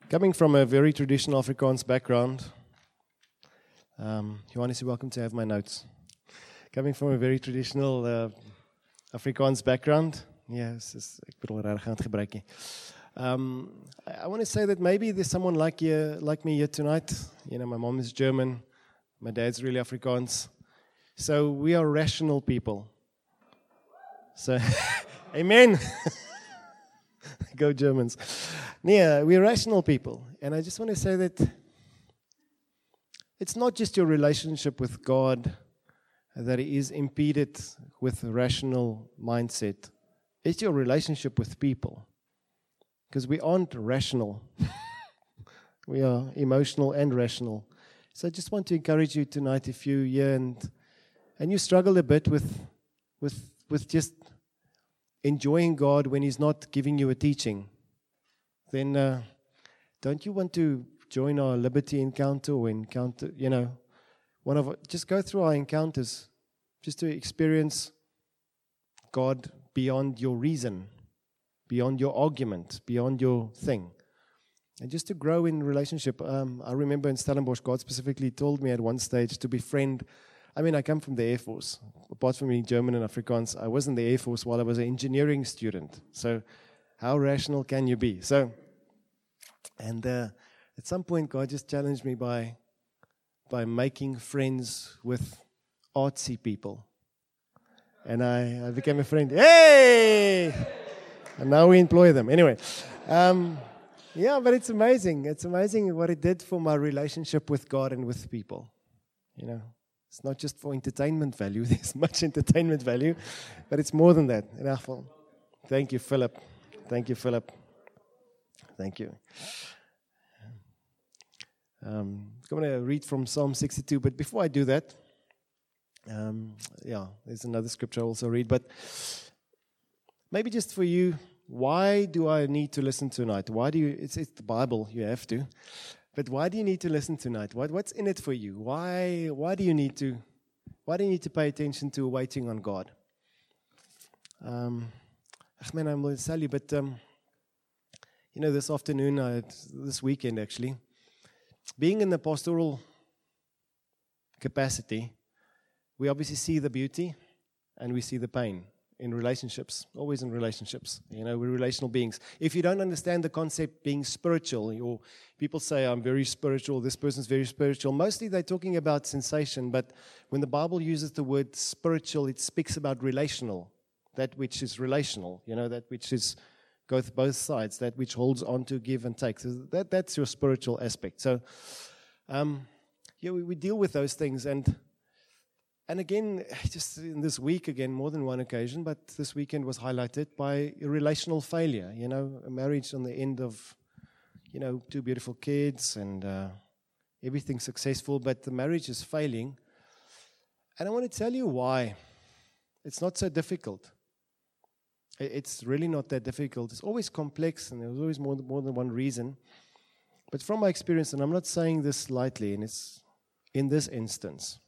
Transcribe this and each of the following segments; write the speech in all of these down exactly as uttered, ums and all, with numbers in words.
Coming from a very traditional Afrikaans background, um, Johannes, you're welcome to have my notes. Coming from a very traditional uh, Afrikaans background, yes, ek bedoel regtig aan het gebruik nie. Um, I, I want to say that maybe there's someone like you, like me here tonight. You know, my mom is German, my dad's really Afrikaans, so we are rational people. So, amen. Go Germans. Yeah, we're rational people. And I just want to say that it's not just your relationship with God that is impeded with a rational mindset. It's your relationship with people. Because we aren't rational. We are emotional and rational. So I just want to encourage you tonight, if you're here and, and you struggle a bit with, with, with just enjoying God when He's not giving you a teaching, then uh, don't you want to join our Liberty Encounter or encounter, you know, one of our, just go through our encounters, just to experience God beyond your reason, beyond your argument, beyond your thing, and just to grow in relationship. Um, I remember in Stellenbosch, God specifically told me at one stage to befriend. I mean, I come from the Air Force. Apart from being German and Afrikaans, I was in the Air Force while I was an engineering student. So how rational can you be? So, and uh, at some point, God just challenged me by by making friends with artsy people. And I, I became a friend. Hey! And now we employ them. Anyway, um, yeah, but it's amazing. It's amazing what it did for my relationship with God and with people. You know, it's not just for entertainment value. There's much entertainment value, but it's more than that. In our fall. Thank you, Philip. Thank you, Philip. Thank you. Um, I'm going to read from Psalm sixty-two, but before I do that, um, yeah, there's another scripture I also read, but maybe just for you, why do I need to listen tonight? Why do you, it's, it's the Bible, you have to, but why do you need to listen tonight? What, what's in it for you? Why, why do you need to, why do you need to pay attention to waiting on God? Um, I mean, I'm going to tell you, but, um, you know, this afternoon, uh, this weekend actually, being in the pastoral capacity, we obviously see the beauty and we see the pain in relationships, always in relationships. You know, we're relational beings. If you don't understand the concept being spiritual, or people say, I'm very spiritual, this person's very spiritual, mostly they're talking about sensation, but when the Bible uses the word spiritual, it speaks about relational, that which is relational, you know, that which is goes both sides, that which holds on to give and take. So that, that's your spiritual aspect. So, um, yeah, we, we deal with those things. And and again, just in this week, again, more than one occasion, but this weekend was highlighted by relational failure. You know, a marriage on the end of, you know, two beautiful kids and uh, everything successful, but the marriage is failing. And I want to tell you why. It's not so difficult. It's really not that difficult. It's always complex, and there's always more, more than one reason. But from my experience, and I'm not saying this lightly, and it's in this instance,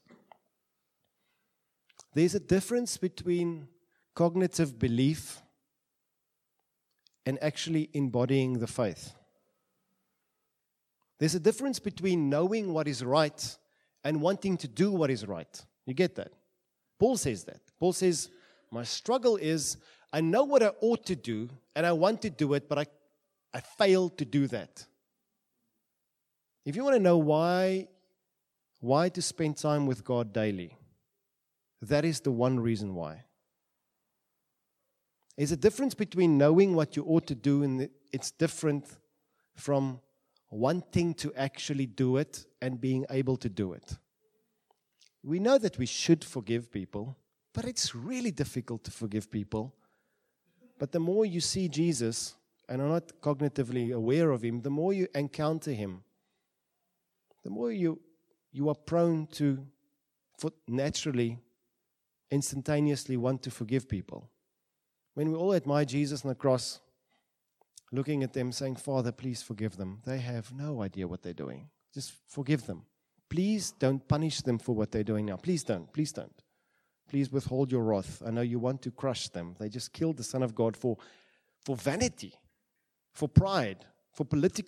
there's a difference between cognitive belief and actually embodying the faith. There's a difference between knowing what is right and wanting to do what is right. You get that? Paul says that. Paul says, my struggle is, I know what I ought to do, and I want to do it, but I, I fail to do that. If you want to know why, why to spend time with God daily, that is the one reason why. There's a difference between knowing what you ought to do, and it's different from wanting to actually do it and being able to do it. We know that we should forgive people, but it's really difficult to forgive people. But the more you see Jesus and are not cognitively aware of Him, the more you encounter Him, the more you you are prone to for naturally, instantaneously want to forgive people. When we all admire Jesus on the cross, looking at them saying, Father, please forgive them. They have no idea what they're doing. Just forgive them. Please don't punish them for what they're doing now. Please don't. Please don't. Please withhold your wrath. I know you want to crush them. They just killed the Son of God for, for vanity, for pride, for political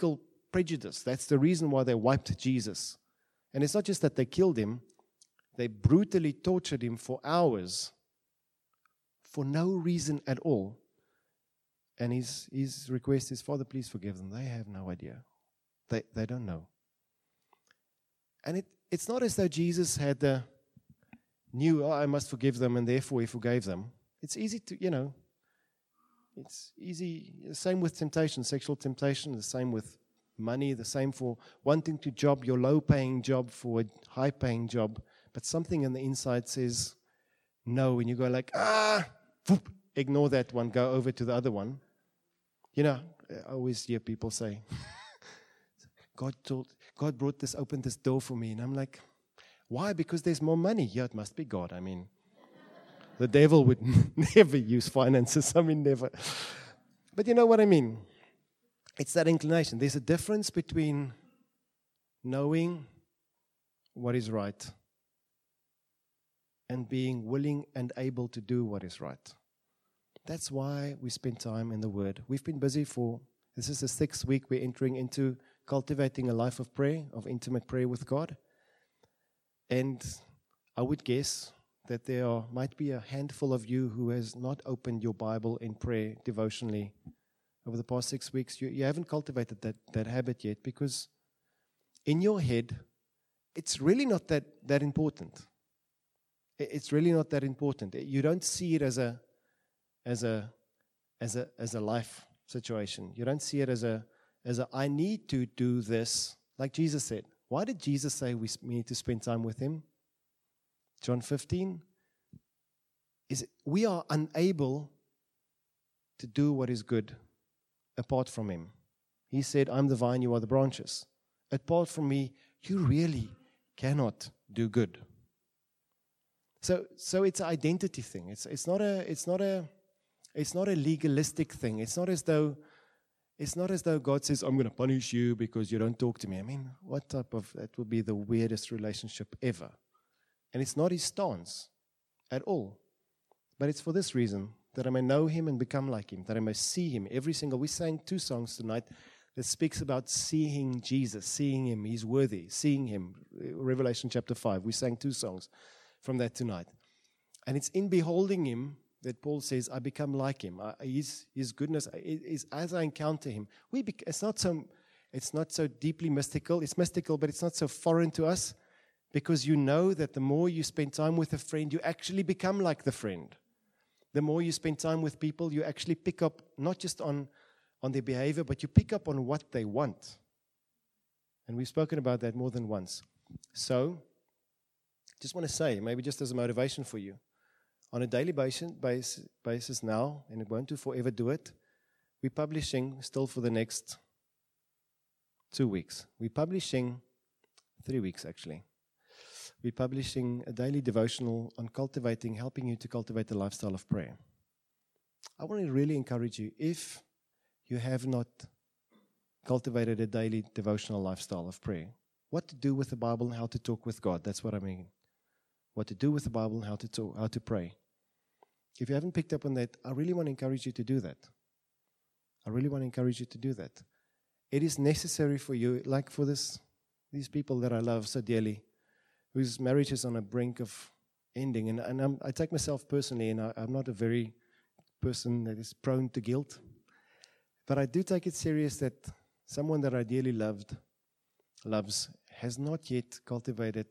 prejudice. That's the reason why they wiped Jesus. And it's not just that they killed him, they brutally tortured him for hours for no reason at all. And his, his request is, Father, please forgive them. They have no idea. They, they don't know. And it, it's not as though Jesus had the knew, oh, I must forgive them, and therefore he forgave them. It's easy to, you know, it's easy. The same with temptation, sexual temptation, the same with money, the same for wanting to job your low-paying job for a high-paying job, but something in the inside says no, and you go like, ah, whoop, ignore that one, go over to the other one. You know, I always hear people say, God told, God brought this, opened this door for me, and I'm like, why? Because there's more money. Yeah, it must be God. I mean, the devil would never use finances. I mean, never. But you know what I mean? It's that inclination. There's a difference between knowing what is right and being willing and able to do what is right. That's why we spend time in the Word. We've been busy for, this is the sixth week we're entering into cultivating a life of prayer, of intimate prayer with God. And I would guess that there are, might be a handful of you who has not opened your Bible in prayer devotionally over the past six weeks. You, you haven't cultivated that, that habit yet, because in your head, it's really not that, that important. It's really not that important. You don't see it as a as a as a as a life situation. You don't see it as a as a I need to do this, like Jesus said. Why did Jesus say we need to spend time with him? John fifteen is we are unable to do what is good apart from him. He said, I'm the vine, you are the branches. Apart from me, you really cannot do good. So so it's an identity thing. It's it's not a it's not a it's not a legalistic thing. It's not as though It's not as though God says, I'm going to punish you because you don't talk to me. I mean, what type of, that would be the weirdest relationship ever. And it's not his stance at all. But it's for this reason, that I may know him and become like him, that I may see him. Every single, we sang two songs tonight that speaks about seeing Jesus, seeing him, he's worthy, seeing him. Revelation chapter five, we sang two songs from that tonight. And it's in beholding him that Paul says, I become like him. I, his, his goodness is as I encounter him. We bec- it's not so it's not so deeply mystical. It's mystical, but it's not so foreign to us, because you know that the more you spend time with a friend, you actually become like the friend. The more you spend time with people, you actually pick up not just on, on their behavior, but you pick up on what they want. And we've spoken about that more than once. So, just want to say, maybe just as a motivation for you, on a daily basis, basis now, and it won't do forever do it, we're publishing still for the next two weeks. We're publishing, three weeks actually. We're publishing a daily devotional on cultivating, helping you to cultivate a lifestyle of prayer. I want to really encourage you, if you have not cultivated a daily devotional lifestyle of prayer, what to do with the Bible and how to talk with God. That's what I mean. What to do with the Bible and how to talk, how to pray. If you haven't picked up on that, I really want to encourage you to do that. I really want to encourage you to do that. It is necessary for you, like for this, these people that I love so dearly, whose marriage is on a brink of ending. And, and I'm, I take myself personally, and I, I'm not a very person that is prone to guilt. But I do take it serious that someone that I dearly loved, loves, has not yet cultivated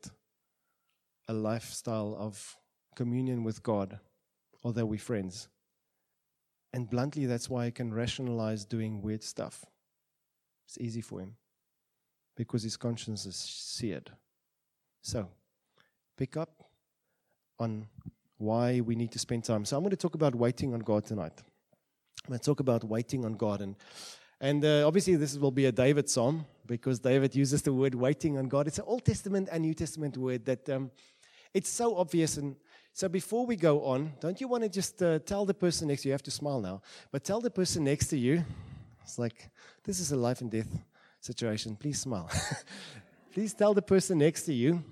a lifestyle of communion with God, although we're friends. And bluntly, that's why I can rationalize doing weird stuff. It's easy for him, because his conscience is seared. So, pick up on why we need to spend time. So I'm going to talk about waiting on God tonight. I'm going to talk about waiting on God. And and uh, obviously this will be a David psalm, because David uses the word waiting on God. It's an Old Testament and New Testament word that um, it's so obvious. And so before we go on, don't you want to just uh, tell the person next to you, you have to smile now, but tell the person next to you, it's like, this is a life and death situation. Please smile. Please tell the person next to you,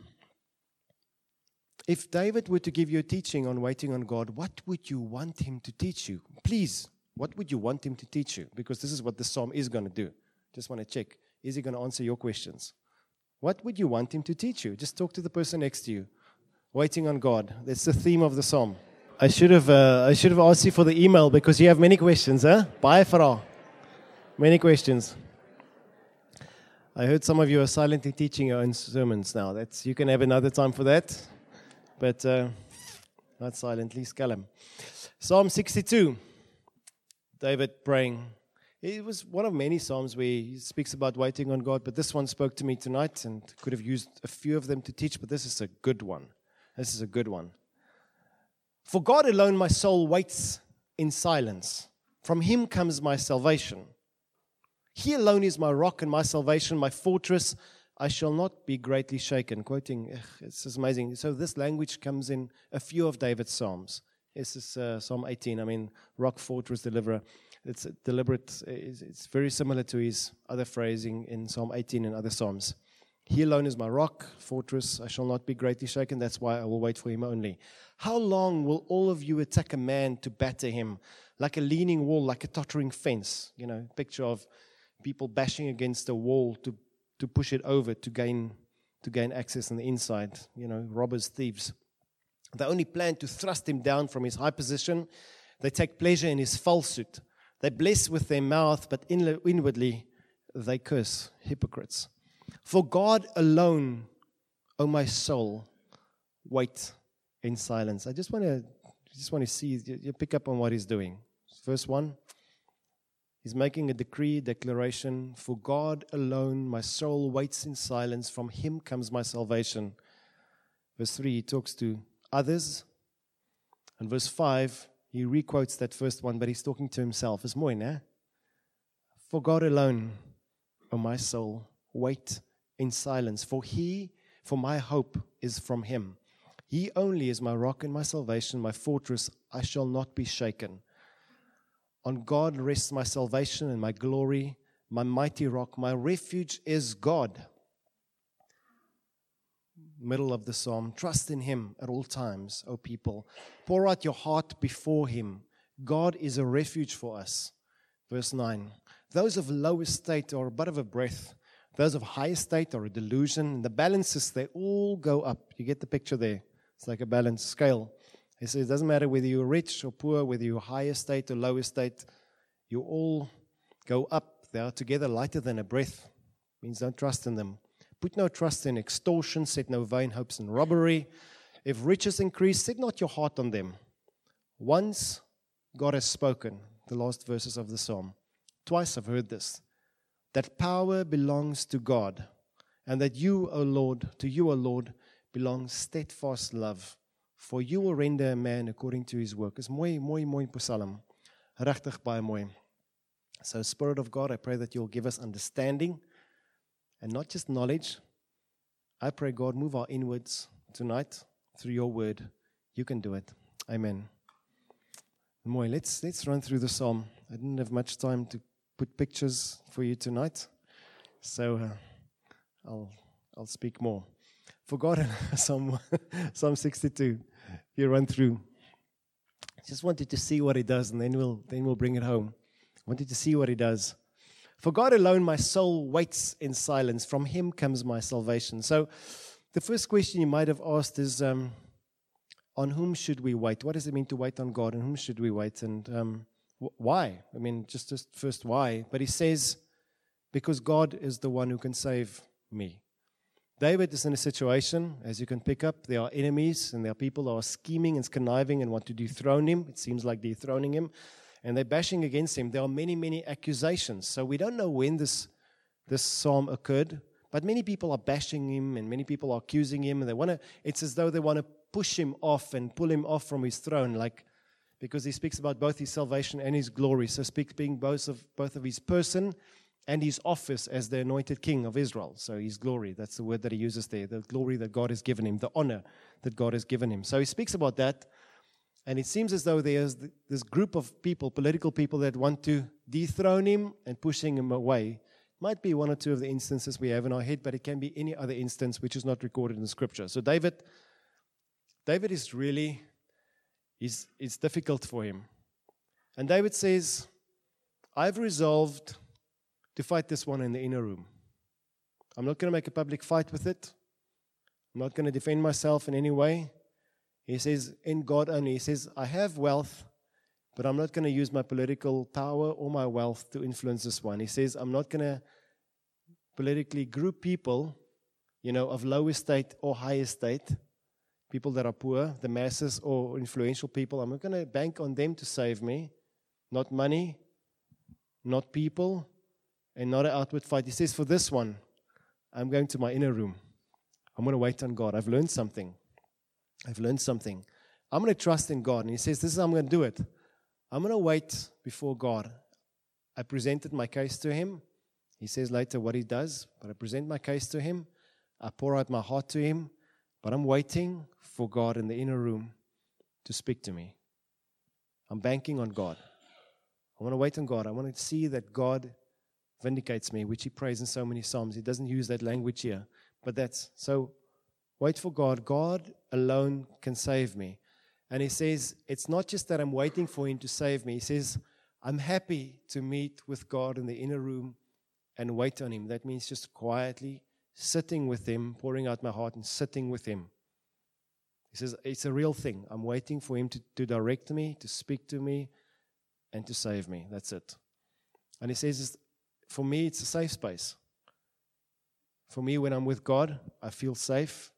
if David were to give you a teaching on waiting on God, what would you want him to teach you? Please, what would you want him to teach you? Because this is what the psalm is going to do. Just want to check is he going to answer your questions? What would you want him to teach you? Just talk to the person next to you. Waiting on God. That's the theme of the psalm. I should have uh, I should have asked you for the email because you have many questions, huh? Baie vra. Many questions. I heard some of you are silently teaching your own sermons now. That's you can have another time for that. But uh, not silently, skelm. Psalm sixty-two. David praying. It was one of many psalms where he speaks about waiting on God, but this one spoke to me tonight and could have used a few of them to teach, but this is a good one. This is a good one. For God alone my soul waits in silence. From him comes my salvation. He alone is my rock and my salvation, my fortress. I shall not be greatly shaken. Quoting, ugh, it's just amazing. So this language comes in a few of David's psalms. This is uh, Psalm eighteen. I mean, rock, fortress, deliverer. It's a deliberate. It's, it's very similar to his other phrasing in Psalm eighteen and other psalms. He alone is my rock, fortress. I shall not be greatly shaken. That's why I will wait for him only. How long will all of you attack a man to batter him? Like a leaning wall, like a tottering fence. You know, picture of people bashing against a wall to, to push it over to gain to gain access on the inside. You know, robbers, thieves. They only plan to thrust him down from his high position. They take pleasure in his falsehood. They bless with their mouth, but inwardly they curse. Hypocrites. For God alone, O my soul, wait in silence. I just want to just want to see, you pick up on what he's doing. Verse one, he's making a decree, declaration. For God alone, my soul waits in silence. From him comes my salvation. Verse three, he talks to others. And verse five, he requotes that first one, but he's talking to himself. It's mooi, né? For God alone, O my soul, wait in silence, for he, for my hope is from him. He only is my rock and my salvation, my fortress. I shall not be shaken. On God rests my salvation and my glory, my mighty rock. My refuge is God. Middle of the psalm. Trust in him at all times, O people. Pour out your heart before him. God is a refuge for us. Verse nine. Those of low estate are but of a breath. Those of high estate are a delusion. The balances, they all go up. You get the picture there. It's like a balance scale. He says it doesn't matter whether you're rich or poor, whether you're high estate or low estate. You all go up. They are together lighter than a breath. Means don't trust in them. Put no trust in extortion. Set no vain hopes in robbery. If riches increase, set not your heart on them. Once God has spoken, the last verses of the psalm. Twice I've heard this. That power belongs to God, and that you, O Lord, to you, O Lord, belongs steadfast love. For you will render a man according to his work. It's mooi, mooi, mooi psalm. Regtig baie mooi. So, Spirit of God, I pray that you'll give us understanding, and not just knowledge. I pray, God, move our inwards tonight through your word. You can do it. Amen. Mooi, let's, let's run through the psalm. I didn't have much time to put pictures for you tonight, so uh, I'll I'll speak more. For God, Psalm Psalm sixty-two, you run through. Just wanted to see what he does, and then we'll then we'll bring it home. Wanted to see what he does. For God alone, my soul waits in silence. From him comes my salvation. So, the first question you might have asked is, um, on whom should we wait? What does it mean to wait on God? On whom should we wait? And um, Why? I mean, just, just first why. But he says, because God is the one who can save me. David is in a situation, as you can pick up, there are enemies and there are people who are scheming and conniving and want to dethrone him. It seems like dethroning him. And they're bashing against him. There are many, many accusations. So we don't know when this, this psalm occurred. But many people are bashing him and many people are accusing him. And they want to. It's as though they want to push him off and pull him off from his throne, like, because he speaks about both his salvation and his glory. So speaking both of both of his person and his office as the anointed king of Israel. So his glory, that's the word that he uses there, the glory that God has given him, the honor that God has given him. So he speaks about that, and it seems as though there's this group of people, political people, that want to dethrone him and pushing him away. Might be one or two of the instances we have in our head, but it can be any other instance which is not recorded in the scripture. So David, David is really... It's, it's difficult for him. And David says, I've resolved to fight this one in the inner room. I'm not going to make a public fight with it. I'm not going to defend myself in any way. He says, in God only. He says, I have wealth, but I'm not going to use my political power or my wealth to influence this one. He says, I'm not going to politically group people, you know, of low estate or high estate, people that are poor, the masses or influential people. I'm not going to bank on them to save me. Not money, not people, and not an outward fight. He says, for this one, I'm going to my inner room. I'm going to wait on God. I've learned something. I've learned something. I'm going to trust in God. And he says, this is how I'm going to do it. I'm going to wait before God. I presented my case to him. He says later what he does, but I present my case to him. I pour out my heart to him, but I'm waiting for God in the inner room to speak to me. I'm banking on God. I want to wait on God. I want to see that God vindicates me, which he prays in so many Psalms. He doesn't use that language here, but that's, so wait for God. God alone can save me. And he says, it's not just that I'm waiting for him to save me. He says, I'm happy to meet with God in the inner room and wait on him. That means just quietly sitting with him, pouring out my heart and sitting with him. He says, it's a real thing. I'm waiting for him to, to direct me, to speak to me, and to save me. That's it. And he says, for me, it's a safe space. For me, when I'm with God, I feel safe.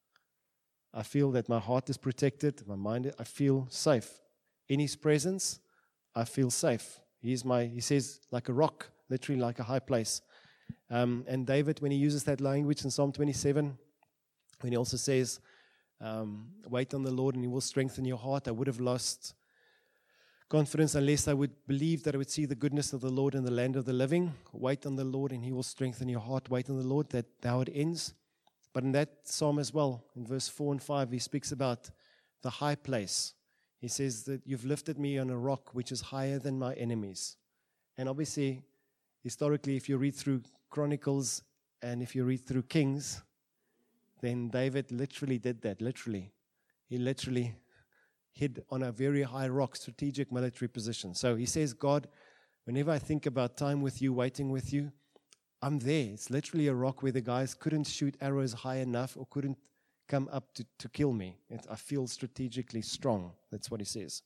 I feel that my heart is protected, my mind, I feel safe. In his presence, I feel safe. He's my, he says, like a rock, literally like a high place. Um, and David, when he uses that language in Psalm twenty-seven, when he also says, um, wait on the Lord and he will strengthen your heart, I would have lost confidence unless I would believe that I would see the goodness of the Lord in the land of the living. Wait on the Lord and he will strengthen your heart. Wait on the Lord, that how it ends. But in that psalm as well, in verse four and five, he speaks about the high place. He says that you've lifted me on a rock which is higher than my enemies. And obviously, historically, if you read through Chronicles and if you read through Kings, then David literally did that, literally. He literally hid on a very high rock, strategic military position. So he says, God, whenever I think about time with you, waiting with you, I'm there. It's literally a rock where the guys couldn't shoot arrows high enough or couldn't come up to, to kill me. It, I feel strategically strong. That's what he says.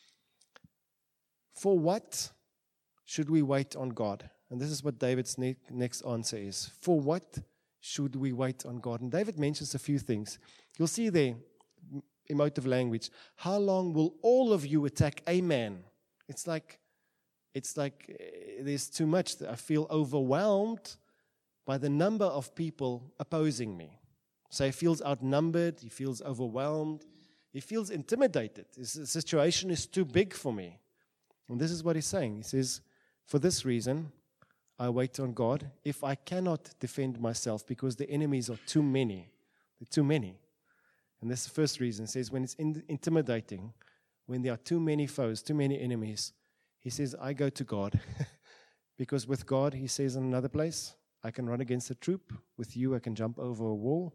For what should we wait on God? And this is what David's ne- next answer is. For what should we wait on God? And David mentions a few things. You'll see there, emotive language. How long will all of you attack a man? It's like, it's like uh, there's too much. I feel overwhelmed by the number of people opposing me. So he feels outnumbered. He feels overwhelmed. He feels intimidated. His situation is too big for me. And this is what he's saying. He says, for this reason, I wait on God. If I cannot defend myself because the enemies are too many, they're too many. And this is the first reason. It says when it's in, intimidating, when there are too many foes, too many enemies, he says, I go to God. Because with God, he says in another place, I can run against a troop. With you, I can jump over a wall.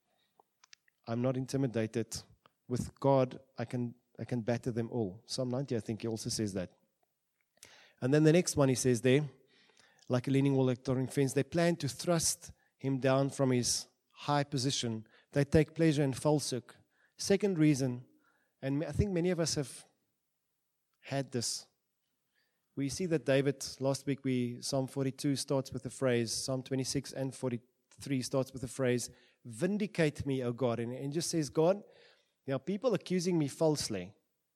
I'm not intimidated. With God, I can I can batter them all. Psalm ninety, I think he also says that. And then the next one he says there, like a leaning wall, like a towering fence, they plan to thrust him down from his high position. They take pleasure in falsehood. Second reason, and I think many of us have had this. We see that David, last week, we Psalm forty-two starts with the phrase, Psalm twenty-six and forty-three starts with the phrase, vindicate me, O God. And it just says, God, there are people accusing me falsely,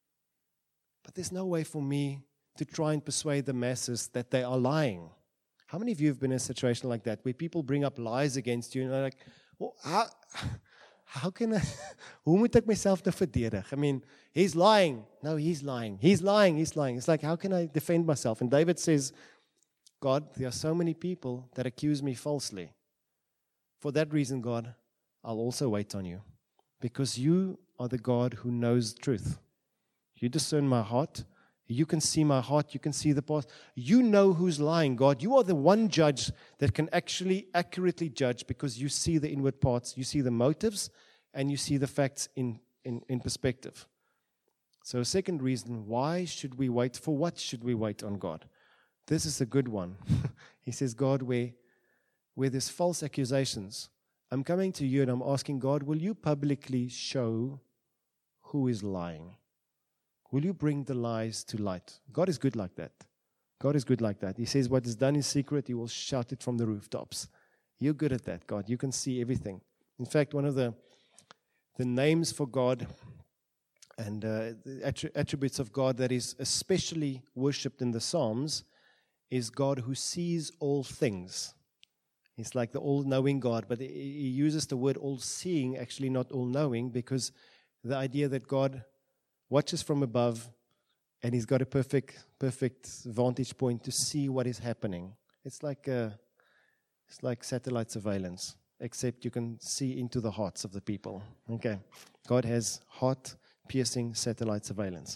but there's no way for me to try and persuade the masses that they are lying. How many of you have been in a situation like that, where people bring up lies against you, and they're like, well, how, how can I, hoe moet ek myself nou verdedig? I mean, he's lying. No, he's lying. He's lying. He's lying. It's like, how can I defend myself? And David says, God, there are so many people that accuse me falsely. For that reason, God, I'll also wait on you. Because you are the God who knows truth. You discern my heart. You can see my heart. You can see the past. You know who's lying, God. You are the one judge that can actually accurately judge, because you see the inward parts. You see the motives, and you see the facts in, in, in perspective. So, second reason, why should we wait? For what should we wait on God? This is a good one. He says, God, where, where there's false accusations, I'm coming to you and I'm asking God, will you publicly show who is lying? Will you bring the lies to light? God is good like that. God is good like that. He says what is done in secret, He will shout it from the rooftops. You're good at that, God. You can see everything. In fact, one of the, the names for God and uh, the attri- attributes of God that is especially worshipped in the Psalms is God who sees all things. He's like the all-knowing God, but he uses the word all-seeing, actually not all-knowing, because the idea that God watches from above and He's got a perfect perfect vantage point to see what is happening. It's like a, it's like satellite surveillance, except you can see into the hearts of the people. Okay, God has heart-piercing satellite surveillance.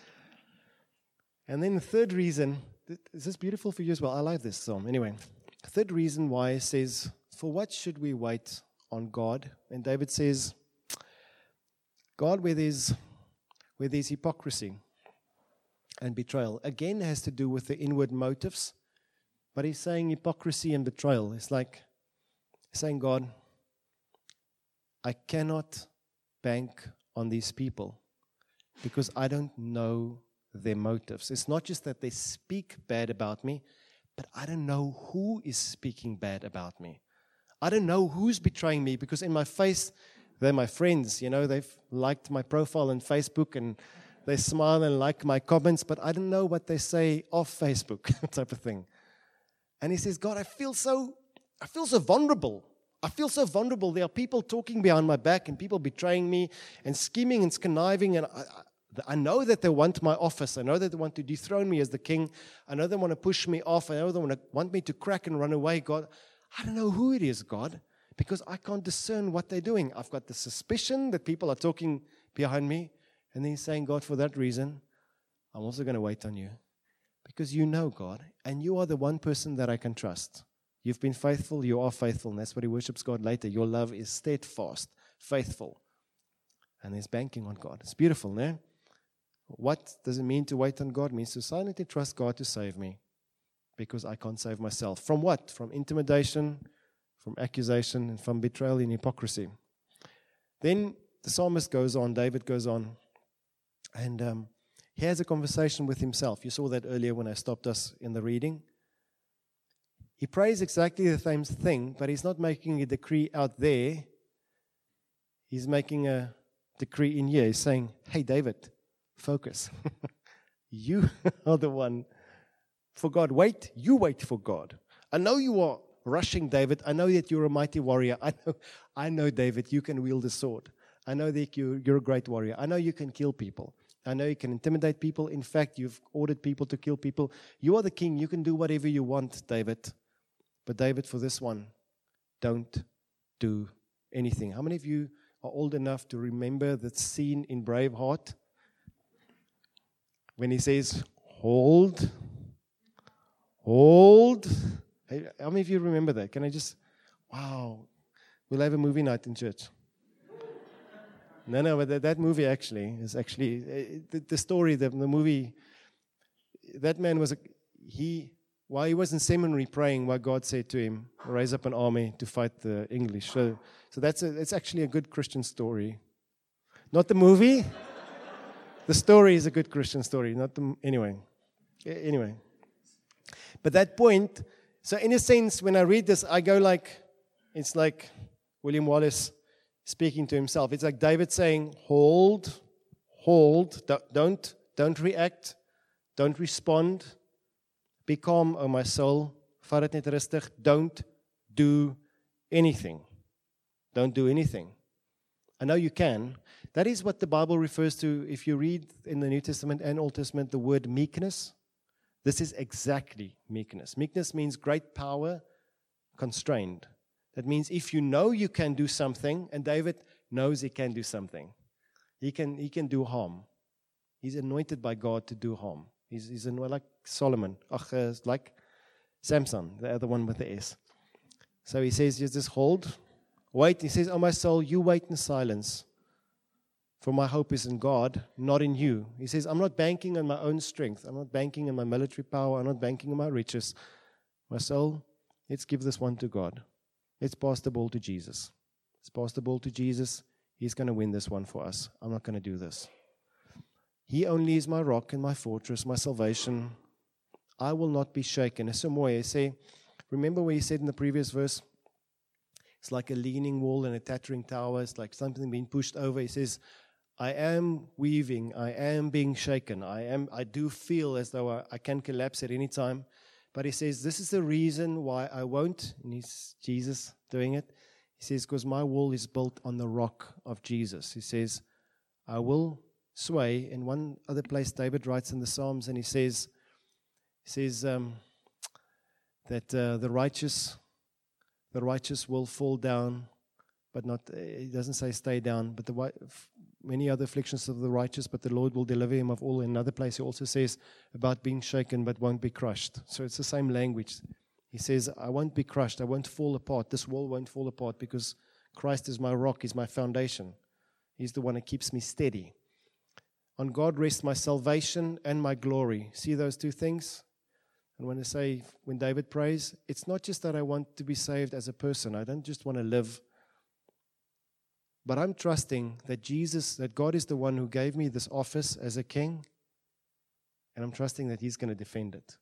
And then the third reason, is this beautiful for you as well? I like this psalm. Anyway, the third reason why it says, for what should we wait on God? And David says, God, where there's, where there's hypocrisy and betrayal, again has to do with the inward motives. But he's saying hypocrisy and betrayal. It's like saying, God, I cannot bank on these people because I don't know their motives. It's not just that they speak bad about me, but I don't know who is speaking bad about me. I don't know who's betraying me, because in my face, they're my friends. You know, they've liked my profile on Facebook and they smile and like my comments, but I don't know what they say off Facebook, type of thing. And he says, God, I feel so, I feel so vulnerable. I feel so vulnerable. There are people talking behind my back and people betraying me and scheming and conniving. And I, I, I know that they want my office. I know that they want to dethrone me as the king. I know they want to push me off. I know they want, to, want me to crack and run away. God, I don't know who it is, God, because I can't discern what they're doing. I've got the suspicion that people are talking behind me. And then he's saying, God, for that reason, I'm also going to wait on you. Because you know, God, and you are the one person that I can trust. You've been faithful, you are faithful, and that's what he worships God later. Your love is steadfast, faithful. And there's banking on God. It's beautiful, no? What does it mean to wait on God? It means to silently trust God to save me, because I can't save myself. From what? From intimidation, from accusation, and from betrayal and hypocrisy. Then the psalmist goes on, David goes on, and um, he has a conversation with himself. You saw that earlier when I stopped us in the reading. He prays exactly the same thing, but he's not making a decree out there. He's making a decree in here. He's saying, hey, David, focus. You are the one for God. Wait, you wait for God. I know you are rushing, David. I know that you're a mighty warrior. I know, I know, David, you can wield a sword. I know that you, you're a great warrior. I know you can kill people. I know you can intimidate people. In fact, you've ordered people to kill people. You are the king. You can do whatever you want, David. But David, for this one, don't do anything. How many of you are old enough to remember that scene in Braveheart when he says, hold, hold? How many of you remember that? Can I just, wow, we'll have a movie night in church. No, no, but that, that movie actually is actually, uh, the, the story, the, the movie, that man was, a, he, while he was in seminary praying, what God said to him, raise up an army to fight the English. So, so that's a, it's actually a good Christian story. Not the movie. The story is a good Christian story. Not the, anyway. Anyway. But that point, so in a sense, when I read this, I go like, it's like William Wallace speaking to himself. It's like David saying, hold, hold, don't, don't react, don't respond. Be calm, O my soul. Vat dit net rustig. Don't do anything. Don't do anything. I know you can. That is what the Bible refers to. If you read in the New Testament and Old Testament the word meekness, this is exactly meekness. Meekness means great power constrained. That means if you know you can do something, and David knows he can do something, he can he can do harm. He's anointed by God to do harm. He's, he's anointed like Solomon, Ach, uh, like Samson, the other one with the S. So he says, just hold, wait. He says, oh my soul, you wait in silence, for my hope is in God, not in you. He says, I'm not banking on my own strength. I'm not banking on my military power. I'm not banking on my riches. My soul, let's give this one to God. let's pass the ball to Jesus. Let's pass the ball to Jesus. He's going to win this one for us. I'm not going to do this. He only is my rock and my fortress, my salvation. I will not be shaken. As some way, I say, remember what he said in the previous verse? It's like a leaning wall and a tottering tower. It's like something being pushed over. He says, I am weaving. I am being shaken. I am. I do feel as though I, I can collapse at any time. But he says, this is the reason why I won't. And he's Jesus doing it. He says, because my wall is built on the rock of Jesus. He says, I will sway. In one other place, David writes in the Psalms, and he says, he says um, that uh, the righteous, the righteous will fall down, but not. Uh, he doesn't say stay down, but the many other afflictions of the righteous, but the Lord will deliver him of all. In another place, he also says about being shaken, but won't be crushed. So it's the same language. He says, I won't be crushed. I won't fall apart. This wall won't fall apart because Christ is my rock. He's my foundation. He's the one that keeps me steady. On God rests my salvation and my glory. See those two things? And when I say, when David prays, it's not just that I want to be saved as a person. I don't just want to live. But I'm trusting that Jesus, that God is the one who gave me this office as a king. And I'm trusting that He's going to defend it.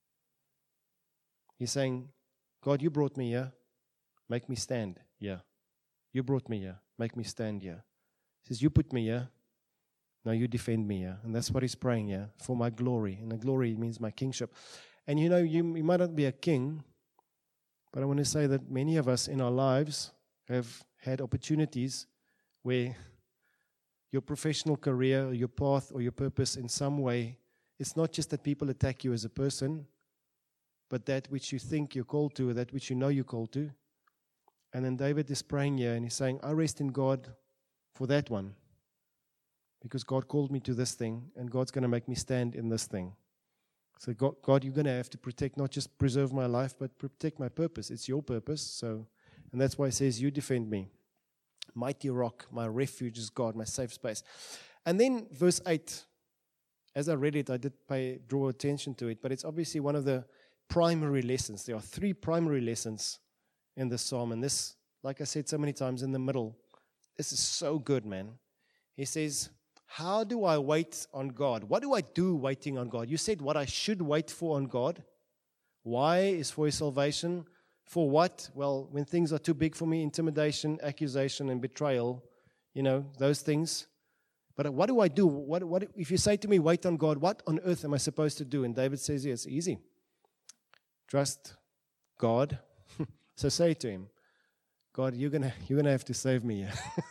He's saying, God, you brought me here. Make me stand here. You brought me here. Make me stand here. He says, you put me here. Now you defend me here. And that's what he's praying here, for my glory. And the glory means my kingship. And you know, you, you might not be a king, but I want to say that many of us in our lives have had opportunities where your professional career, or your path, or your purpose in some way, it's not just that people attack you as a person, but that which you think you're called to, or that which you know you're called to. And then David is praying here, and he's saying, I rest in God for that one. Because God called me to this thing, and God's going to make me stand in this thing. So God, God, you're going to have to protect, not just preserve my life, but protect my purpose. It's your purpose. So, and that's why he says, you defend me. Mighty rock, my refuge is God, my safe space. And then verse eight, as I read it, I did pay draw attention to it, but it's obviously one of the primary lessons. There are three primary lessons in this psalm, and this, like I said so many times, in the middle, this is so good, man. He says, how do I wait on God? What do I do waiting on God? You said what I should wait for on God. Why is for His salvation. For what? Well, when things are too big for me, intimidation, accusation, and betrayal, you know, those things. But what do I do? What, what if you say to me, wait on God, what on earth am I supposed to do? And David says, yes, it's easy. Trust God. So say to Him, God, you're gonna you're gonna have to save me.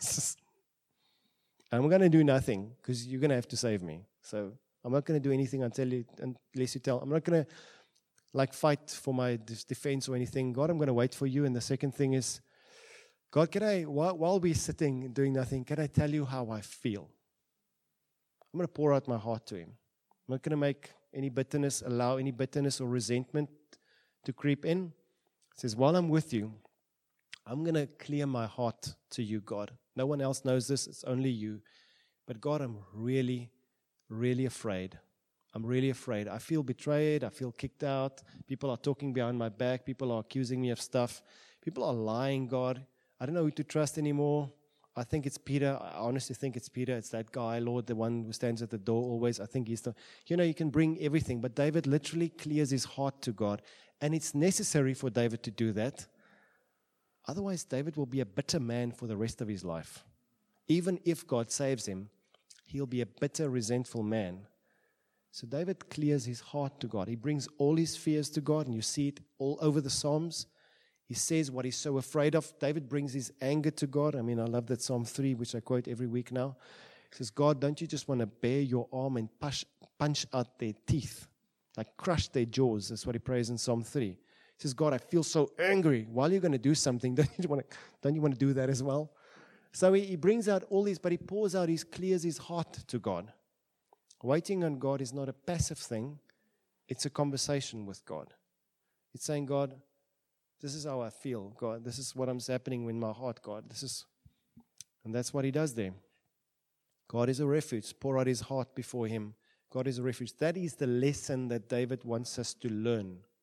I'm going to do nothing because you're going to have to save me. So I'm not going to do anything until you, unless you tell. I'm not going to like fight for my defense or anything. God, I'm going to wait for you. And the second thing is, God, can I, while, while we're sitting and doing nothing, can I tell you how I feel? I'm going to pour out my heart to Him. I'm not going to make any bitterness, allow any bitterness or resentment to creep in. It says, while I'm with you, I'm going to clear my heart to you, God. No one else knows this. It's only you. But God, I'm really, really afraid. I'm really afraid. I feel betrayed. I feel kicked out. People are talking behind my back. People are accusing me of stuff. People are lying, God. I don't know who to trust anymore. I think it's Peter. I honestly think it's Peter. It's that guy, Lord, the one who stands at the door always. I think he's the, you know, you can bring everything. But David literally clears his heart to God. And it's necessary for David to do that. Otherwise, David will be a bitter man for the rest of his life. Even if God saves him, he'll be a bitter, resentful man. So David clears his heart to God. He brings all his fears to God, and you see it all over the Psalms. He says what he's so afraid of. David brings his anger to God. I mean, I love that Psalm three, which I quote every week now. He says, God, don't you just want to bare your arm and push, punch out their teeth, like crush their jaws? That's what he prays in Psalm three. He says, God, I feel so angry. While you're going to do something, don't you want to, don't you want to do that as well? So he, he brings out all these, but he pours out, he clears his heart to God. Waiting on God is not a passive thing. It's a conversation with God. It's saying, God, this is how I feel, God. This is what is happening in my heart, God. This is, and that's what he does there. God is a refuge. Pour out his heart before him. God is a refuge. That is the lesson that David wants us to learn.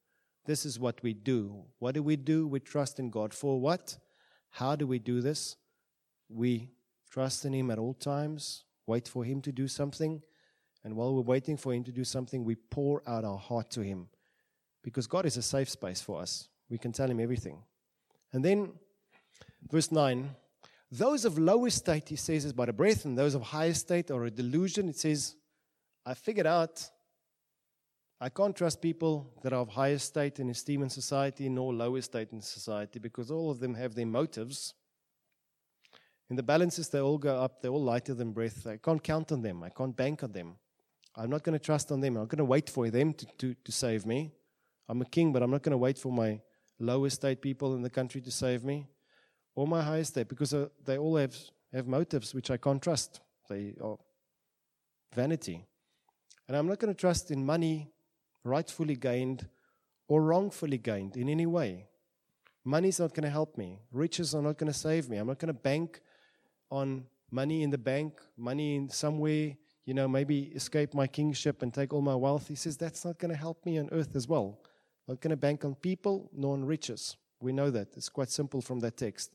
This is what we do. What do we do? We trust in God. For what? How do we do this? We trust in Him at all times, wait for Him to do something, and while we're waiting for Him to do something, we pour out our heart to Him. Because God is a safe space for us. We can tell Him everything. And then, verse nine, those of low estate, he says, is but a breath, and those of high estate are a delusion. It says, I figured out I can't trust people that are of high estate and esteem in society, nor low estate in society, because all of them have their motives. In the balances, they all go up, they're all lighter than breath. I can't count on them, I can't bank on them. I'm not going to trust on them, I'm not going to wait for them to, to, to save me. I'm a king, but I'm not going to wait for my low estate people in the country to save me, or my high estate, because uh, they all have, have motives which I can't trust. They are vanity. And I'm not going to trust in money rightfully gained or wrongfully gained in any way. Money's not going to help me. Riches are not going to save me. I'm not going to bank on money in the bank, money in somewhere, you know, maybe escape my kingship and take all my wealth. He says that's not going to help me on earth as well. Not going to bank on people nor on riches. We know that. It's quite simple from that text.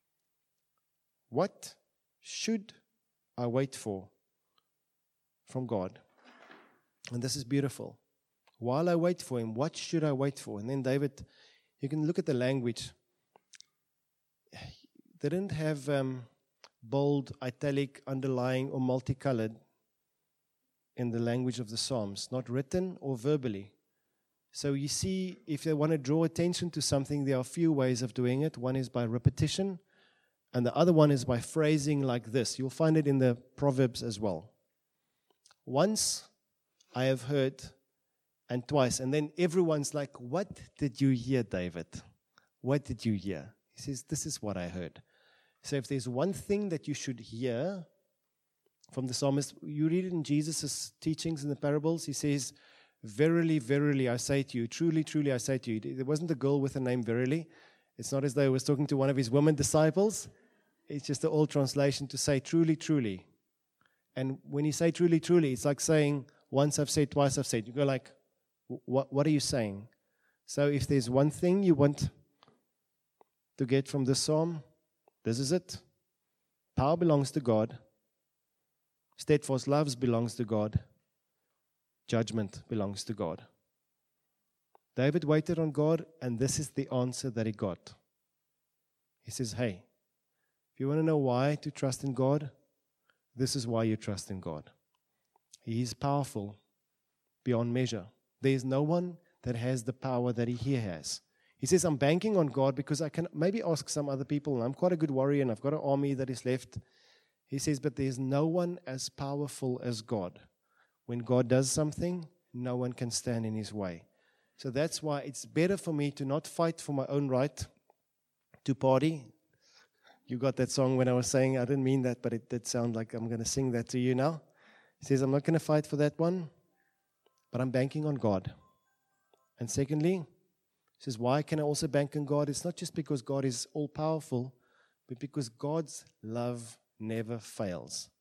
What should I wait for from God? And this is beautiful. While I wait for Him, what should I wait for? And then David, you can look at the language. They didn't have um, bold, italic, underlying, or multicolored in the language of the Psalms, not written or verbally. So you see, if they want to draw attention to something, there are a few ways of doing it. One is by repetition, and the other one is by phrasing like this. You'll find it in the Proverbs as well. Once I have heard, and twice, and then everyone's like, what did you hear, David? What did you hear? He says, this is what I heard. So if there's one thing that you should hear from the psalmist, you read it in Jesus' teachings in the parables. He says, verily, verily, I say to you, truly, truly, I say to you. There wasn't a girl with the name Verily. It's not as though he was talking to one of his women disciples. It's just the old translation to say, truly, truly. And when you say truly, truly, it's like saying, once I've said, twice I've said. You go like, what, what are you saying? So if there's one thing you want to get from this psalm, this is it. Power belongs to God. Steadfast love belongs to God. Judgment belongs to God. David waited on God, and this is the answer that he got. He says, hey, if you want to know why to trust in God, this is why you trust in God. He is powerful beyond measure. There is no one that has the power that he has. He says, I'm banking on God because I can maybe ask some other people, and I'm quite a good warrior, and I've got an army that is left. He says, but there's no one as powerful as God. When God does something, no one can stand in His way. So that's why it's better for me to not fight for my own right to party. You got that song when I was saying, I didn't mean that, but it did sound like I'm going to sing that to you now. He says, I'm not going to fight for that one, but I'm banking on God. And secondly, he says, why can I also bank on God? It's not just because God is all-powerful, but because God's love never fails.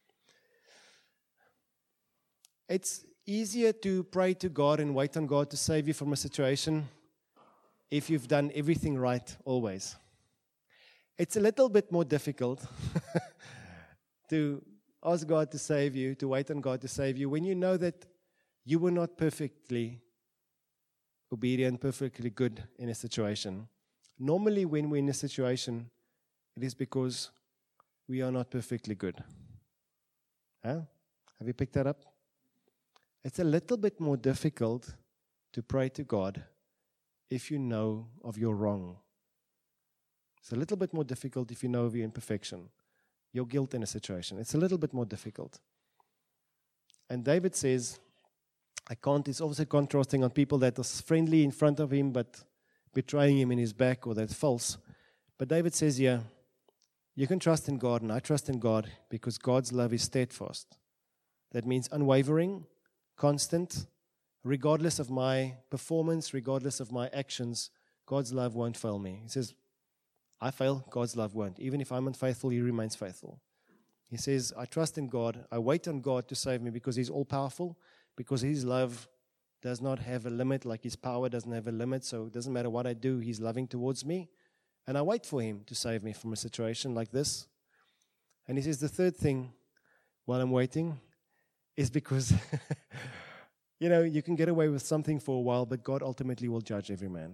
It's easier to pray to God and wait on God to save you from a situation if you've done everything right always. It's a little bit more difficult to ask God to save you, to wait on God to save you, when you know that you were not perfectly obedient, perfectly good in a situation. Normally, when we're in a situation, it is because we are not perfectly good. Huh? Have you picked that up? It's a little bit more difficult to pray to God if you know of your wrong. It's a little bit more difficult if you know of your imperfection, your guilt in a situation. It's a little bit more difficult. And David says, I can't, it's also contrasting on people that are friendly in front of him but betraying him in his back, or that's false. But David says here, you can trust in God, and I trust in God because God's love is steadfast. That means unwavering, constant, regardless of my performance, regardless of my actions, God's love won't fail me. He says, I fail, God's love won't. Even if I'm unfaithful, He remains faithful. He says, I trust in God. I wait on God to save me because He's all-powerful, because His love does not have a limit, like his power doesn't have a limit, so it doesn't matter what I do, he's loving towards me. And I wait for him to save me from a situation like this. And he says the third thing while I'm waiting is because, you know, you can get away with something for a while, but God ultimately will judge every man.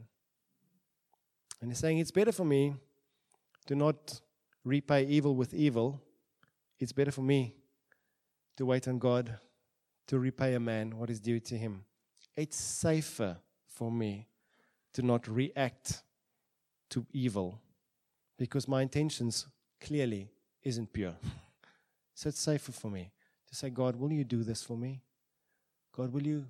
And he's saying it's better for me to not repay evil with evil. It's better for me to wait on God to repay a man what is due to him. It's safer for me to not react to evil because my intentions clearly isn't pure. So it's safer for me to say, God, will you do this for me? God, will you?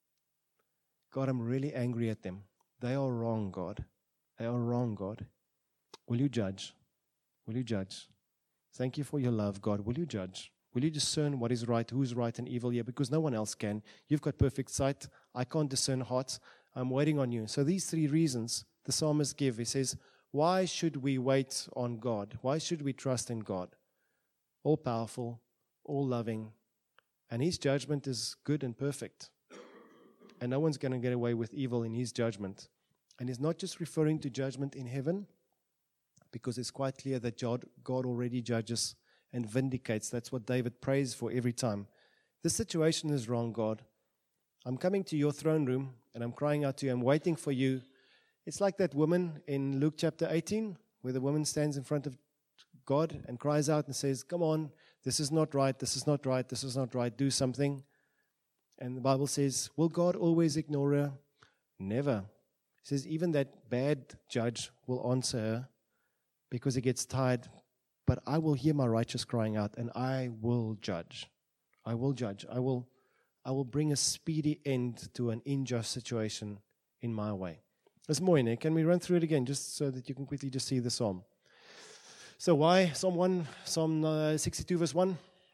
God, I'm really angry at them. They are wrong, God. They are wrong, God. Will you judge? Will you judge? Thank you for your love, God. Will you judge? Will you discern what is right, who's right and evil here? Because no one else can. You've got perfect sight. I can't discern hearts. I'm waiting on you. So these three reasons the psalmist gives. He says, why should we wait on God? Why should we trust in God? All powerful, all loving, and his judgment is good and perfect. And no one's going to get away with evil in his judgment. And he's not just referring to judgment in heaven, because it's quite clear that God, God already judges and vindicates. That's what David prays for every time. This situation is wrong, God. I'm coming to your throne room and I'm crying out to you. I'm waiting for you. It's like that woman in Luke chapter eighteen, where the woman stands in front of God and cries out and says, come on, this is not right, this is not right, this is not right, do something. And the Bible says, will God always ignore her? Never. It says even that bad judge will answer her because he gets tired. But I will hear my righteous crying out, and I will judge. I will judge. I will, I will bring a speedy end to an unjust situation in my way. There's more in it. Can we run through it again, just so that you can quickly just see the psalm? So why Psalm one, Psalm uh, sixty-two verse one?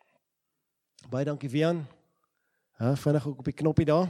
Baie dankie Vian. Ha, vinnig ook op die knoppie daar.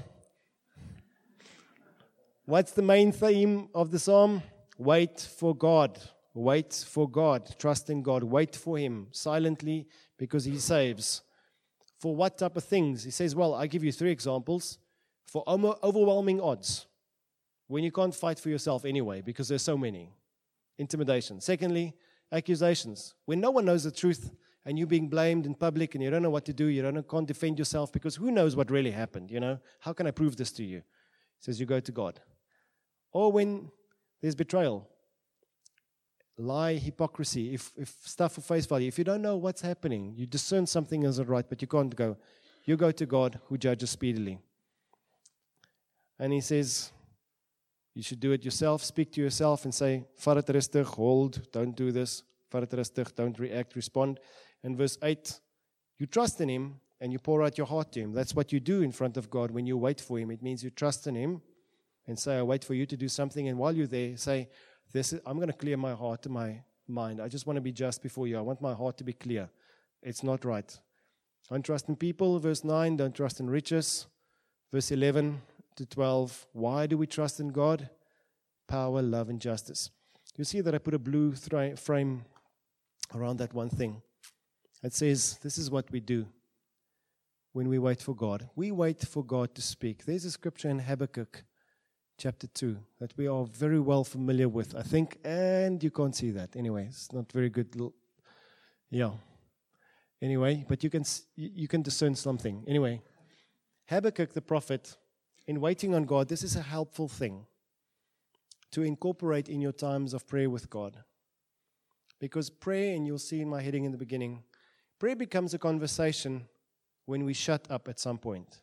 What's the main theme of the psalm? Wait for God. Wait for God. Trust in God. Wait for him silently because he saves. For what type of things? He says, well, I give you three examples. For overwhelming odds. When you can't fight for yourself anyway because there's so many. Intimidation. Secondly, accusations. When no one knows the truth and you're being blamed in public and you don't know what to do, you don't can't defend yourself because who knows what really happened, you know? How can I prove this to you? He says you go to God. Or when there's betrayal. Lie, hypocrisy, if, if stuff for face value. If you don't know what's happening, you discern something isn't right, but you can't go. You go to God who judges speedily. And he says, you should do it yourself. Speak to yourself and say, vat het rustig, hold, don't do this. Vat het rustig, don't react, respond. And verse eight, you trust in him and you pour out your heart to him. That's what you do in front of God when you wait for him. It means you trust in him and say, I wait for you to do something. And while you're there, say, This is, I'm going to clear my heart and my mind. I just want to be just before you. I want my heart to be clear. It's not right. Don't trust in people, verse nine. Don't trust in riches. Verse eleven to twelve. Why do we trust in God? Power, love, and justice. You see that I put a blue thra- frame around that one thing. It says, this is what we do when we wait for God. We wait for God to speak. There's a scripture in Habakkuk chapter two, that we are very well familiar with, I think, and you can't see that. Anyway, it's not very good. Yeah. Anyway, but you can you can discern something. Anyway, Habakkuk the prophet, in waiting on God, this is a helpful thing to incorporate in your times of prayer with God. Because prayer, and you'll see in my heading in the beginning, prayer becomes a conversation when we shut up at some point.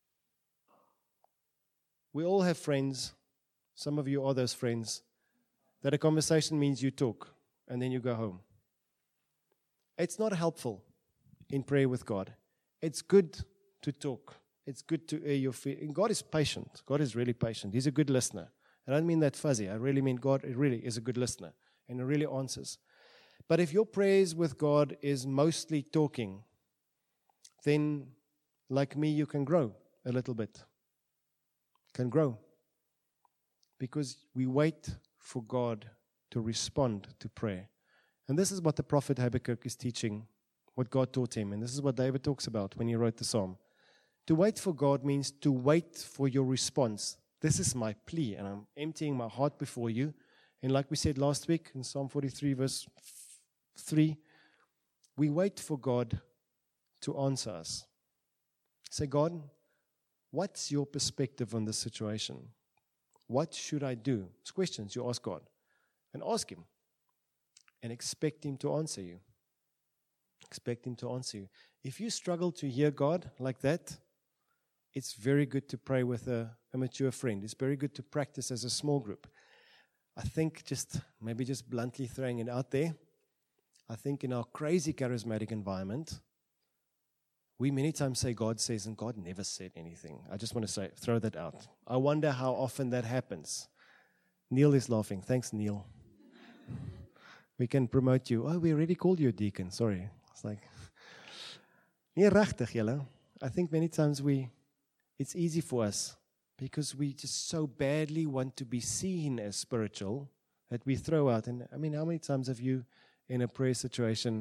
We all have friends, some of you are those friends, that a conversation means you talk and then you go home. It's not helpful in prayer with God. It's good to talk. It's good to air your feelings. God is patient. God is really patient. He's a good listener. I don't mean that fuzzy. I really mean God really is a good listener and he really answers. But if your prayers with God is mostly talking, then like me, you can grow a little bit. Can grow. Because we wait for God to respond to prayer. And this is what the prophet Habakkuk is teaching, what God taught him. And this is what David talks about when he wrote the psalm. To wait for God means to wait for your response. This is my plea, and I'm emptying my heart before you. And like we said last week in Psalm forty-three, verse three, we wait for God to answer us. Say, God, what's your perspective on this situation? What should I do? It's questions you ask God. And ask Him. And expect Him to answer you. Expect Him to answer you. If you struggle to hear God like that, it's very good to pray with a, a mature friend. It's very good to practice as a small group. I think just, maybe just bluntly throwing it out there, I think in our crazy charismatic environment, we many times say God says, and God never said anything. I just want to say, throw that out. I wonder how often that happens. Neil is laughing. Thanks, Neil. We can promote you. Oh, we already called you a deacon. Sorry. It's like, nee, regtig, julle. I think many times we, it's easy for us because we just so badly want to be seen as spiritual that we throw out. And I mean, how many times have you in a prayer situation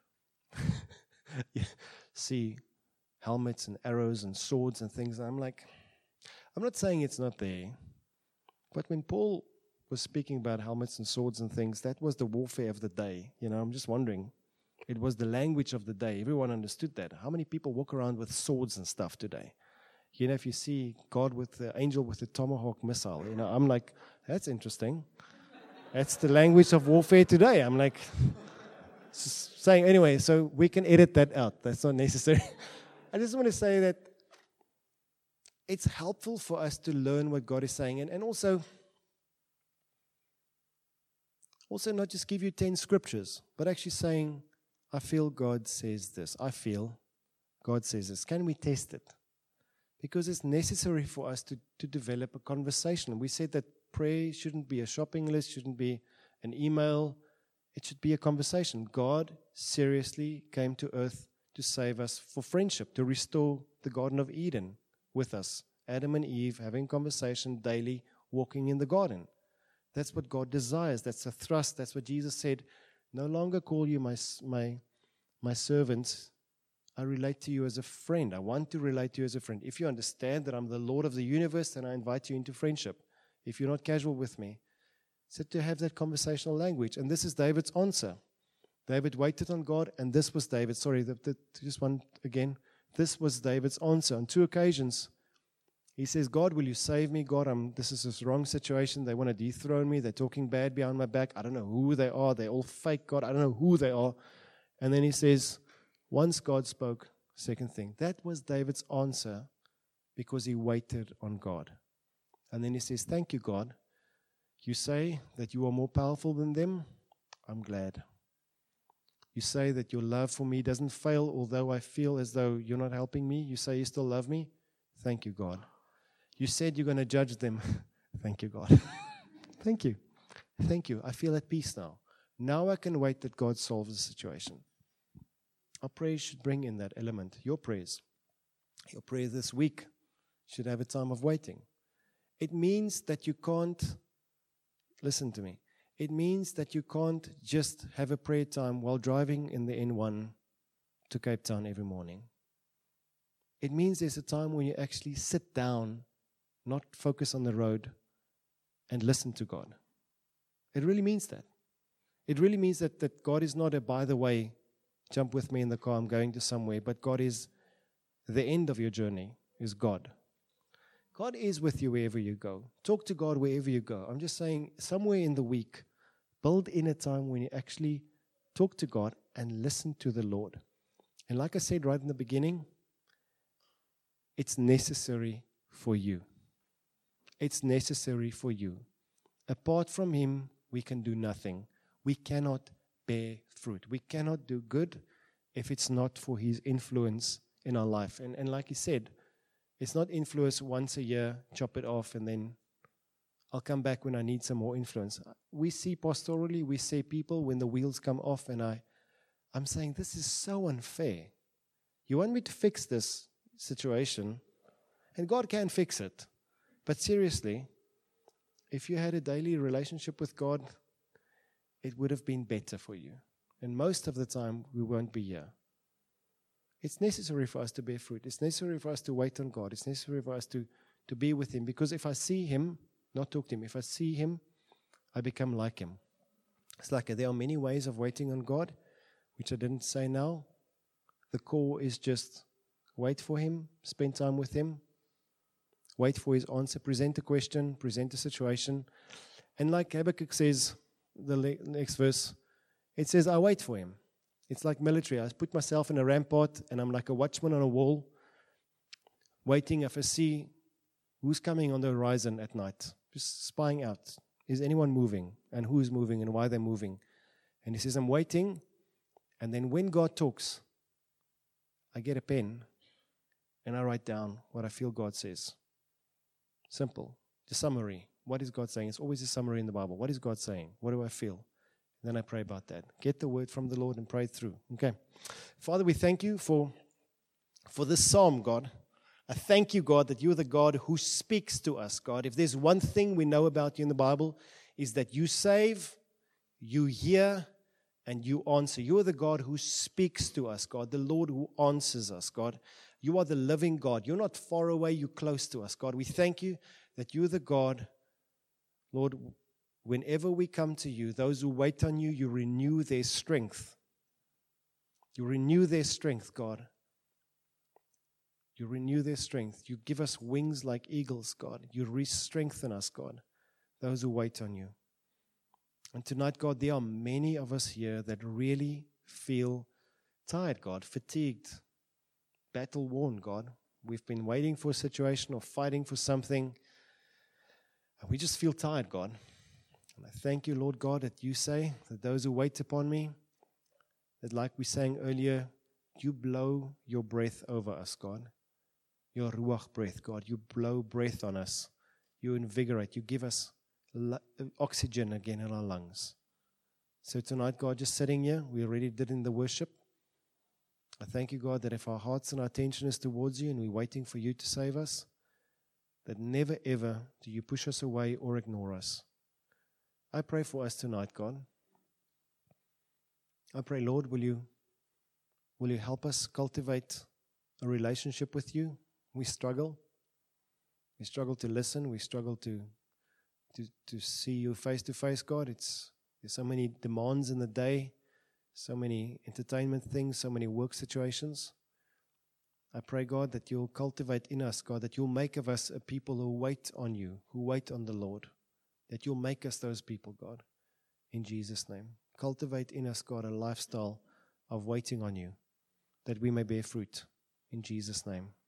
see helmets and arrows and swords and things? And I'm like, I'm not saying it's not there, but when Paul was speaking about helmets and swords and things, that was the warfare of the day. You know, I'm just wondering, it was the language of the day. Everyone understood that. How many people walk around with swords and stuff today? You know, if you see God with the angel with the tomahawk missile, you know, I'm like, that's interesting. That's the language of warfare today. I'm like, saying, anyway, so we can edit that out. That's not necessary. I just want to say that it's helpful for us to learn what God is saying. And, and also, also not just give you ten scriptures, but actually saying, I feel God says this. I feel God says this. Can we test it? Because it's necessary for us to, to develop a conversation. We said that prayer shouldn't be a shopping list, shouldn't be an email. It should be a conversation. God seriously came to earth to save us for friendship, to restore the Garden of Eden with us. Adam and Eve having conversation daily, walking in the garden. That's what God desires. That's a thrust. That's what Jesus said. No longer call you my, my, my servants. I relate to you as a friend. I want to relate to you as a friend. If you understand that I'm the Lord of the universe, then I invite you into friendship. If you're not casual with me, so to have that conversational language. And this is David's answer. David waited on God, and this was David. Sorry, the, the, just one again. This was David's answer. On two occasions, he says, God, will you save me? God, I'm, this is a wrong situation. They want to dethrone me. They're talking bad behind my back. I don't know who they are. They're all fake, God. I don't know who they are. And then he says, once God spoke, second thing. That was David's answer because he waited on God. And then he says, thank you, God. You say that you are more powerful than them. I'm glad. You say that your love for me doesn't fail, although I feel as though you're not helping me. You say you still love me. Thank you, God. You said you're going to judge them. Thank you, God. Thank you. Thank you. I feel at peace now. Now I can wait that God solves the situation. Our prayers should bring in that element. Your prayers. Your prayers this week should have a time of waiting. It means that you can't, listen to me, it means that you can't just have a prayer time while driving in the N one to Cape Town every morning. It means there's a time when you actually sit down, not focus on the road, and listen to God. It really means that. It really means that, that God is not a, by the way, jump with me in the car, I'm going to somewhere, but God is, the end of your journey is God. God is with you wherever you go. Talk to God wherever you go. I'm just saying, somewhere in the week, build in a time when you actually talk to God and listen to the Lord. And like I said right in the beginning, it's necessary for you. It's necessary for you. Apart from Him, we can do nothing. We cannot bear fruit. We cannot do good if it's not for His influence in our life. And, and like He said, it's not influence once a year, chop it off, and then I'll come back when I need some more influence. We see pastorally, we see people when the wheels come off, and I, I'm saying, this is so unfair. You want me to fix this situation, and God can fix it. But seriously, if you had a daily relationship with God, it would have been better for you. And most of the time, we won't be here. It's necessary for us to bear fruit. It's necessary for us to wait on God. It's necessary for us to, to be with Him. Because if I see Him, not talk to Him, if I see Him, I become like Him. It's like there are many ways of waiting on God, which I didn't say now. The core is just wait for Him, spend time with Him, wait for His answer, present a question, present a situation. And like Habakkuk says, the next verse, it says, I wait for Him. It's like military. I put myself in a rampart and I'm like a watchman on a wall, waiting if I see who's coming on the horizon at night, just spying out. Is anyone moving? And who's moving and why they're moving? And he says, I'm waiting. And then when God talks, I get a pen and I write down what I feel God says. Simple. The summary. What is God saying? It's always a summary in the Bible. What is God saying? What do I feel? Then I pray about that. Get the word from the Lord and pray it through. Okay. Father, we thank you for, for this psalm, God. I thank you, God, that you're the God who speaks to us, God. If there's one thing we know about you in the Bible, is that you save, you hear, and you answer. You are the God who speaks to us, God, the Lord who answers us, God. You are the living God. You're not far away, you're close to us, God. We thank you that you're the God, Lord, whenever we come to you, those who wait on you, you renew their strength. You renew their strength, God. You renew their strength. You give us wings like eagles, God. You re-strengthen us, God, those who wait on you. And tonight, God, there are many of us here that really feel tired, God, fatigued, battle-worn, God. We've been waiting for a situation or fighting for something, and we just feel tired, God. And I thank you, Lord God, that you say that those who wait upon me, that like we sang earlier, you blow your breath over us, God. Your ruach breath, God. You blow breath on us. You invigorate. You give us oxygen again in our lungs. So tonight, God, just sitting here, we already did in the worship. I thank you, God, that if our hearts and our attention is towards you and we're waiting for you to save us, that never ever do you push us away or ignore us. I pray for us tonight, God. I pray, Lord, will you, will you help us cultivate a relationship with you? We struggle. We struggle to listen. We struggle to to to see you face to face, God. It's there's so many demands in the day, so many entertainment things, so many work situations. I pray, God, that you'll cultivate in us, God, that you'll make of us a people who wait on you, who wait on the Lord, that you'll make us those people, God, in Jesus' name. Cultivate in us, God, a lifestyle of waiting on you, that we may bear fruit in Jesus' name.